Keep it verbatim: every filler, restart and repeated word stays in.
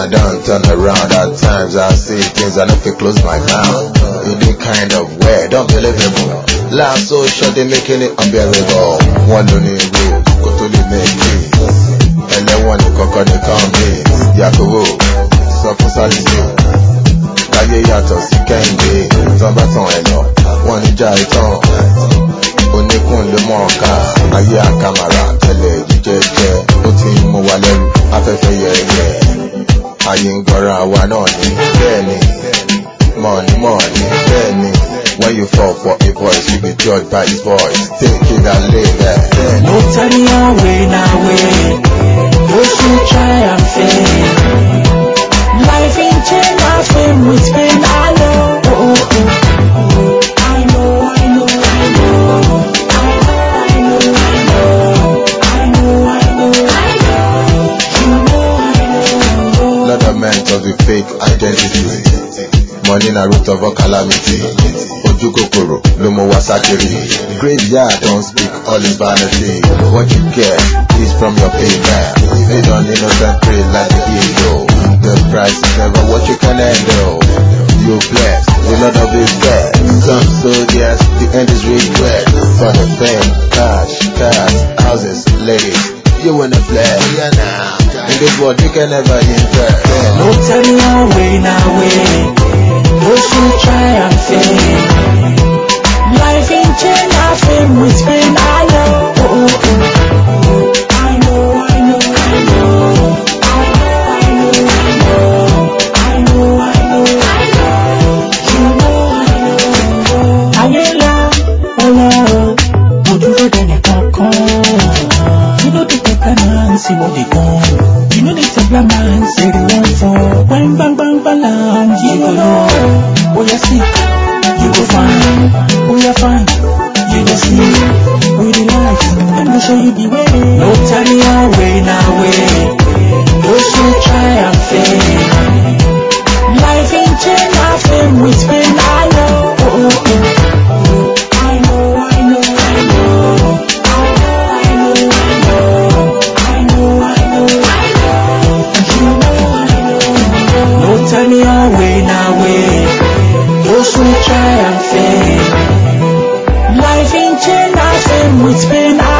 I don't turn around. At times I see things I never close my mouth. You did kind of weird, unbelievable. Life so short, they making it unbearable. One don't need rules, go to the make it. And then one you cock on the combi. Yakubu, suffer satisfied. Láyé yàtọ̀ sí kẹ́hìndé, tán bá tàn ẹ̀ lọ, wọ́n ní já ìtàn. Oníkùn ló mọ̀ ọ́ká, ayé àkàmàrà tẹ́lẹ̀ jíjẹ́jẹ́. Ó ti ń mú wa lẹ́rù, afẹ́fẹ́ yẹ̀yẹ̀. Ayé ń gbọ́ra wa náà ní bẹ́ẹ̀ni. Money, money, bẹ́ẹ̀ni. When you fall for a voice, you be judged by his voice. Take it and live there. No turning away, now way. Those who try and fail. Life in chain, I fame with pain, I know. Oh, oh, oh. I know, I know, I know. I know, I know. I know, I know, I know. You know, I know. Lot of men of the fake identity. Money na root of all calamity. Ojú kòkòrò ló mú wá sákiri. Graveyard don't speak, all is vanity. What you get is from your payback. Made on innocent prey like the hero. The price is never what you can handle. You blessed, the Lord of his dead. Some soldiers, the end is regret. For the fame, cash, cars, houses, ladies. You wanna play, yeah now. In this world you can never invest. No turning away, now way. Those who try and fail. Life in chain, I fame with pain, I know. Oh, oh, oh. I know, I know, I know. I know, I know. I know, I know, I know. You know, I know. Ayela, ola, odudo dene kakon. You know the take man see what they want. You know the take man say they want for. Bang bang bang bang, you know. Oh, you see, you go fine. Oh, you're fine. You just see, with the life, I'm gonna show you the way. No turning away, now way. Those who try and fail. Life in chain, I fame with pain, I know. Oh, oh, oh. I know, I know, I know. I know, I know, I know. I know, I know, I know. You know, I know. No turning away, now way. Those who try and fail. Life in chain, I fame with pain.